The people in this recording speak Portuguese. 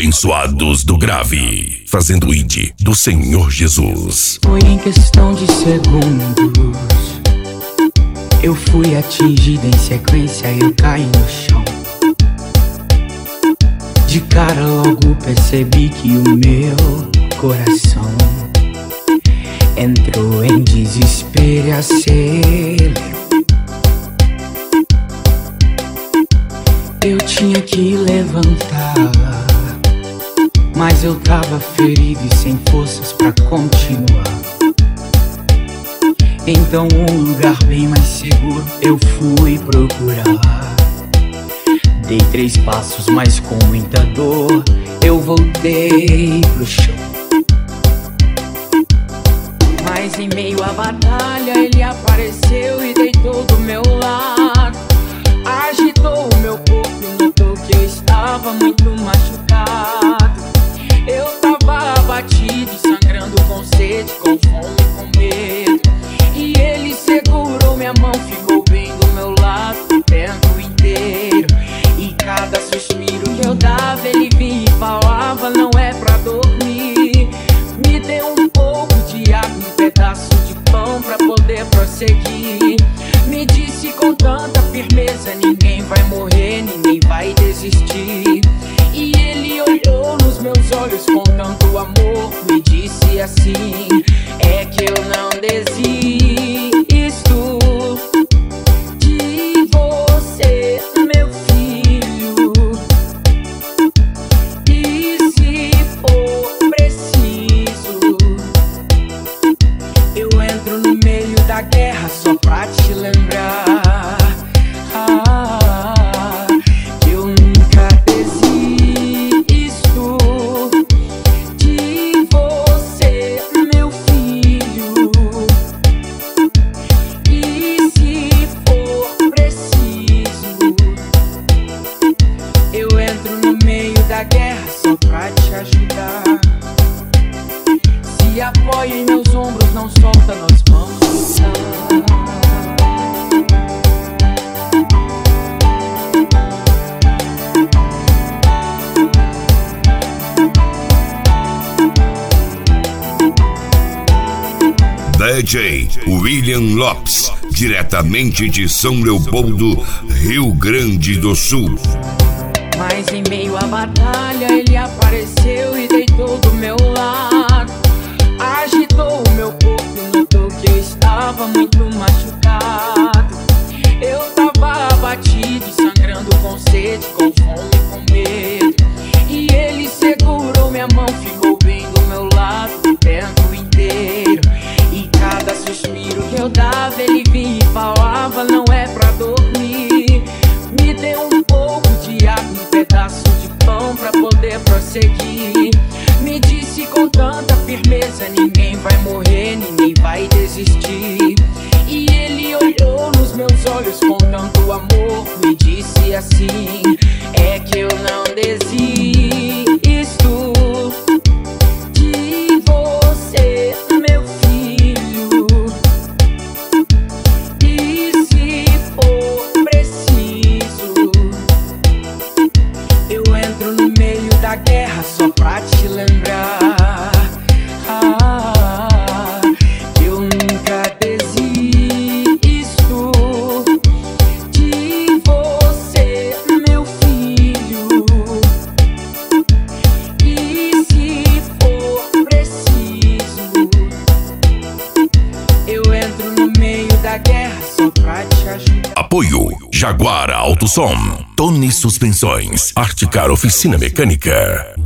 abençoados do grave, fazendo o ID do Senhor Jesus. Foi em questão de segundos, eu fui atingido em sequência e eu caí no chão. De cara logo percebi que o meu coração entrou em desespero e acelerou. Eu tinha que levantar, mas eu tava ferido e sem forças pra continuar. Então um lugar bem mais seguro eu fui procurar. Dei 3 passos, mas com muita dor eu voltei pro chão. Mas em meio à batalha ele apareceu e deitou do meu lado. Agitou o meu corpo e notou que eu estava muito machucado. Eu tava abatido, sangrando com sede, com fome, com medo. E ele segurou minha mão, ficou bem do meu lado o tempo inteiro. E cada suspiro que eu dava, ele vinha e falava: não é pra dormir. Me deu um pouco de água, um pedaço de pão pra poder prosseguir. Me disse com tanta firmeza: ninguém vai morrer, ninguém vai desistir. E ele olhou nos meus olhos com tanto amor, me disse assim: é que eu não desisto de você, meu filho. E se for preciso, eu entro no meio da guerra só pra te lembrar que eu nunca desisto de você, meu filho. E se for preciso, eu entro no meio da guerra só pra te ajudar. Se apoia em meus ombros, não solta, nós vamos lutar. DJ William Lopes, diretamente de São Leopoldo, Rio Grande do Sul. Mas em meio à batalha ele apareceu e deitou do meu lado. Agitou o meu corpo e notou que eu estava muito machucado. Eu tava abatido, sangrando com sede, com fome, com medo. E ele segurou minha mão, ficou bem do meu lado o tempo inteiro. E cada suspiro que eu dava, ele vinha e falava: não é pra dormir. Me deu um pouco de água, um pedaço de pão pra poder prosseguir. Me disse com tanta firmeza: ninguém vai morrer, ninguém vai desistir. E ele olhou nos meus olhos com tanto amor, me disse assim: é que eu não desisto de você, meu filho. E se for preciso, eu entro no meio da guerra só pra te lembrar que eu nunca desisto de você, meu filho. E se for preciso, eu entro no meio da guerra só pra te ajudar. Apoio Jaguar Autosom, Tony Suspensões, Articar Oficina Mecânica.